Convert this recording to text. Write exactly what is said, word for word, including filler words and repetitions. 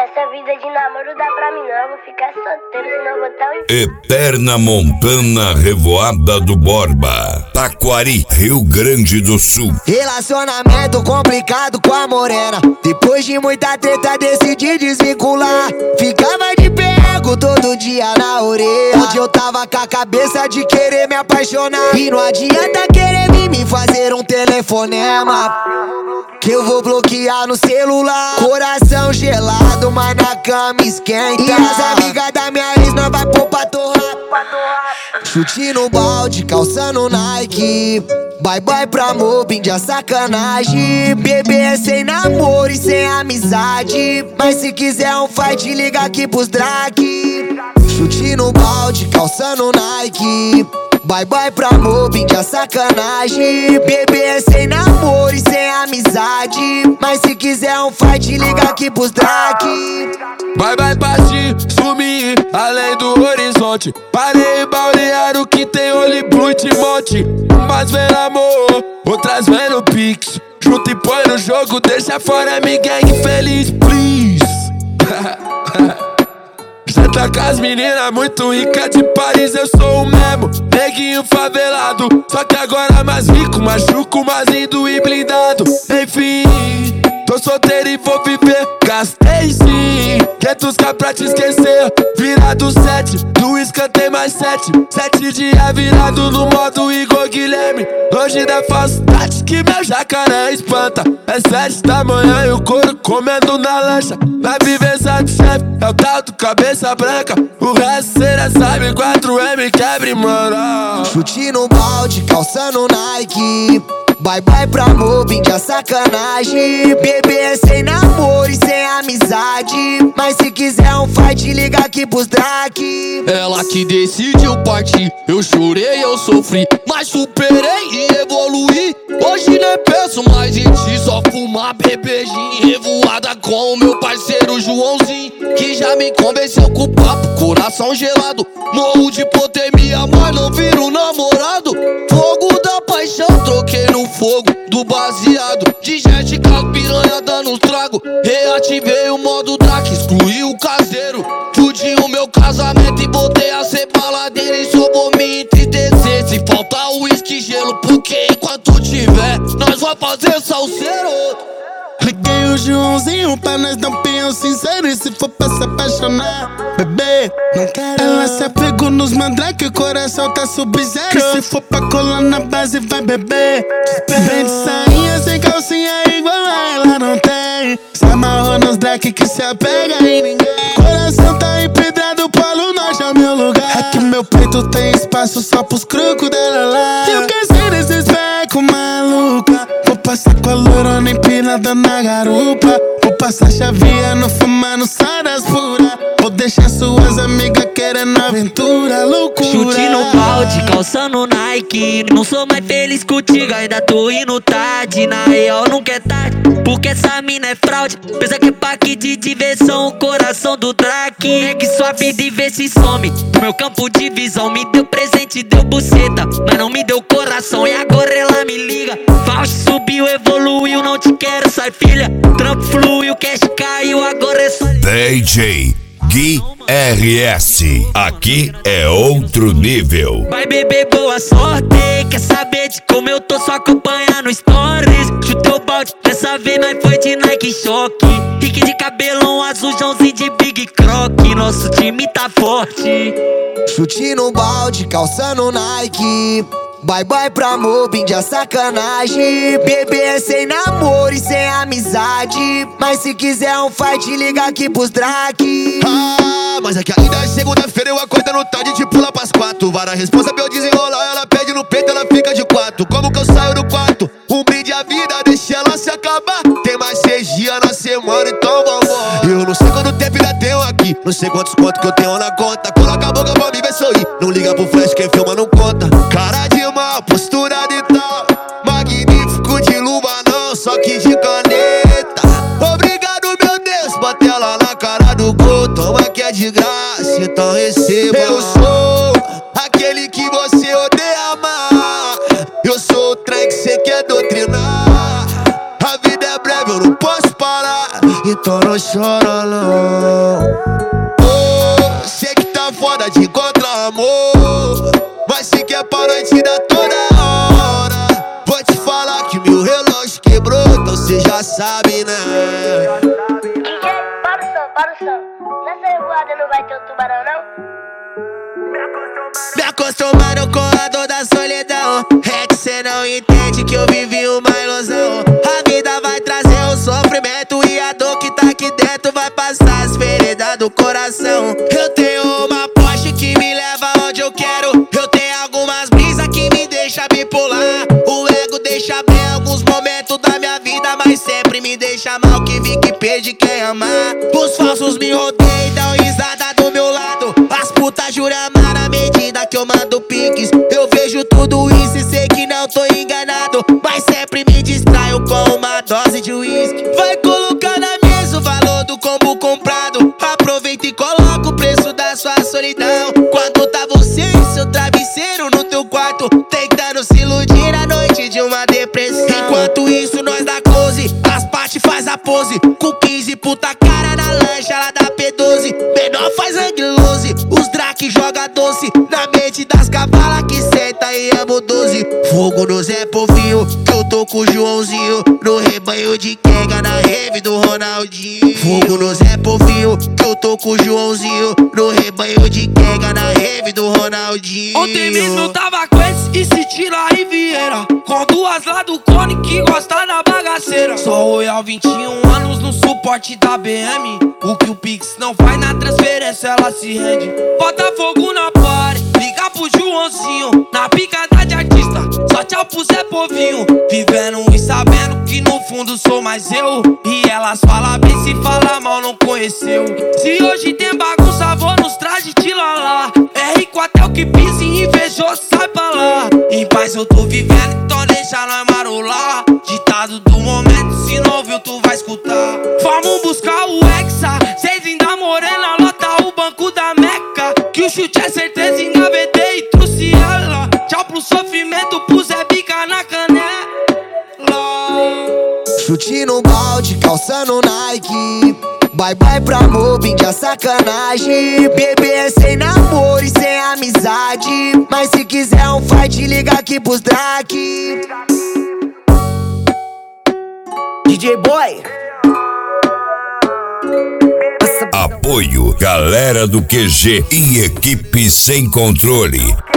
Essa vida de namoro dá pra mim não, eu vou ficar solteiro, senão eu vou estar um... Eterna Montana Revoada do Borba, Taquari, Rio Grande do Sul. Relacionamento complicado com a morena. Depois de muita treta decidi desvincular. Ficava de pego todo dia na orelha. Onde eu tava com a cabeça de querer me apaixonar. E não adianta querer vir me fazer um telefonema, que eu vou bloquear no celular. Coração gelado, mas na cama esquenta. E as amigas da minha ex não vai pôr pra torrar. Chute no balde, calçando Nike. Bye bye pra mobbing, de sacanagem. Bebê é sem namoro e sem amizade. Mas se quiser um fight, liga aqui pros Drake. Chute no balde, calçando Nike. Bye bye pra mobbing, de sacanagem. Bebê é sem namoro e sem amizade. Mas se quiser um fight, liga aqui pros Drake. Bye bye partir, sumir, além do horizonte. Parei balneário que tem olho blue e monte. Umas vem no amor, outras vem no pix. Junta e põe no jogo, deixa fora minha gang feliz, please. Já tá com as meninas muito ricas de Paris, eu sou o mesmo neguinho favelado, só que agora mais rico, machuco, mais lindo e blindado. Enfim, tô solteiro e vou viver. Gastei sim quinhentos k pra te esquecer. Virado sete, do escantei mais sete. Sete dias virado no modo Igor Guilherme. Longe da falsidade que meu jacaré espanta. É sete da manhã e o couro comendo na lancha. Na vivência do chefe é o tal do cabeça branca. O resto cê já sabe, quatro M quebre, mano. Chute no balde, calçando Nike. Bye bye pra mobbing, de sacanagem. Bebê é sem namoro e sem amizade. Mas se quiser um fight, liga aqui pros Drake. Ela que decidiu partir, eu chorei, eu sofri, mas superei e evoluí. Hoje nem penso mais em ti, só fumar, beber gin. Revoada com o meu parceiro Joãozinho, que já me convenceu com o papo, coração gelado. Morro de hipotermia, mas não viro namorado. Fogo da paixão, troquei no fogo do baseado. De jet, carro, piranha dando uns trago. Reativei o modo Drake, excluí o caseiro. Fudi o meu casamento e botei a ser baladeira. E só vou me entristecer se faltar uísque e gelo, porque enquanto tiver, nós vamos fazer salseiro. Liguei o Joãozinho pra nós dar um pinhão sincero. E se for pra se apaixonar, bebê, não quero. Ela se apegou nos mandrake, o coração tá sub-zero. E se for pra colar na base, vai beber. Vem de sainha sem calcinha igual a ela não tem. Se amarrou nos drake que se apega em ninguém. Coração tá empedrado, Polo Norte é o meu lugar. Aqui meu peito tem espaço só pros crocos dela lá. Eu cansei desses becos maluca. Vou passar com a lourona empinada na garupa. Vou passar chaveando, fumando saras pura. Vou deixar suas amigas querendo aventura, loucura. Chute no balde, calçando Nike. Não sou mais feliz contigo, ainda tô indo tarde. Na real nunca é tarde, porque essa mina é fraude. Pensa que é pack de diversão, o coração do Drake. É que sua vida e vê se some. No meu campo de visão, me deu presente, deu buceta, mas não me deu coração. E agora ela me liga. Fausto subiu, evoluiu, não te quero, sai filha. Trampo fluiu, cash caiu, agora é só D J Gui R S, aqui é outro nível. Vai beber, boa sorte. Quer saber de como eu tô, só acompanha no stories. Chutei o balde, dessa vez nós foi de Nike choque. Rick de cabelão azul, Joãozinho de Big Croc. Nosso time tá forte. Chute no balde, calçando Nike. Bye bye pra mobbing, de sacanagem. Bebê é sem namoro e sem amizade. Mas se quiser um fight, liga aqui pros Drake. Ah, mas é que ainda é segunda-feira, eu acordando tarde, te pula pras quatro. Vara responsa pra eu desenrolar, ela pede no peito, ela fica de quatro. Como que eu saio do quarto? Um brinde à vida, deixa ela se acabar. Tem mais seis dias na semana, então vambora. Eu não sei quanto tempo ainda tenho aqui, não sei quantos contos que eu tenho na conta. Coloca a boca pra mim ver sorrir, não liga pro flash, quem filma não conta. Cara de mal, postura de tal, magnífico de luva não, só que de caneta. Obrigado meu Deus, bota ela na cara do gol. Toma que é de graça, então receba. Eu sou aquele que você odeia amar. Eu sou o trem que cê quer doutrinar. A vida é breve, eu não posso parar. então não chora não. Oh, sei que tá foda de encontrar amor, mas se quer pra noite dá toda hora. Vou te falar que meu relógio quebrou, então cê já sabe, né? D J, para o som, para o som. Nessa revoada não vai ter um tubarão, não? Me acostumaram com a dor da solidão. É que cê não entende que eu vivi uma ilusão. A vida vai trazer o sofrimento e a dor que tá aqui dentro vai passar as feridas do coração. Eu tenho uma Porsche que me leva onde eu quero. Eu tenho algumas brisas que me deixa bipolar. O ego deixa bem alguns momentos da minha vida, mas sempre me deixa mal, que vi que perdi quem amar. Os falsos me rodeiam e dão risada do meu lado. As putas juram amar na medida que eu mando piques. Eu vejo tudo isso e sei que não tô enganado, mas sempre me distraio com uma dose de uísque. Vai colocar na mesa o valor do combo comprado. Aproveita e coloca o preço da sua solidão. Quando tá você e seu travesseiro no teu quarto, tentando se iludir à noite de uma depressão. Enquanto isso nós dá close, as partes faz a pose. Com quinze puta cara na lancha lá da P doze. Menor faz anglose, os Drake joga doce na mente das cavalas que senta e amo doze. Fogo no Zé Povinho, que eu tô com o Joãozinho, no rebanho de Kenga na rave do Ronaldinho. Fogo no Zé Povinho, que eu tô com o Joãozinho, no rebanho de Kenga na rave do Ronaldinho. Ontem mesmo eu tava com esse e se tira e Vieira, com duas lá do cone que gosta da bagaceira. Só Royal vinte e um anos no suporte da B M. O que o Pix não faz na transferência ela se rende. Bota fogo na party, liga pro Joãozinho, na picada de artista, só tchau pro Zé Povinho. Vivendo e sabendo que no fundo sou mais eu, e elas falam bem, se fala mal não conheceu. Se hoje tem bagunça vou nos trajes de lalá. É rico até o que pisa e invejoso sai pra lá. Em paz eu tô vivendo, então deixa nós marolar. Ditado do momento, se não ouviu tu vai escutar. Vamos buscar o Hexa, cês ainda morena, lota o banco da Meca. Que o chute é certeza, engavetei e trouxe ela. Tchau pro sofrimento, pro Zé Bica na canela. Chute no balde, calçando Nike. Bye bye pra mobbing, que é sacanagem. Bebê é sem namoro e sem amizade, mas se quiser um fight, liga aqui pros Drake. D J Boy. Apoio, galera do Q G e equipe sem controle.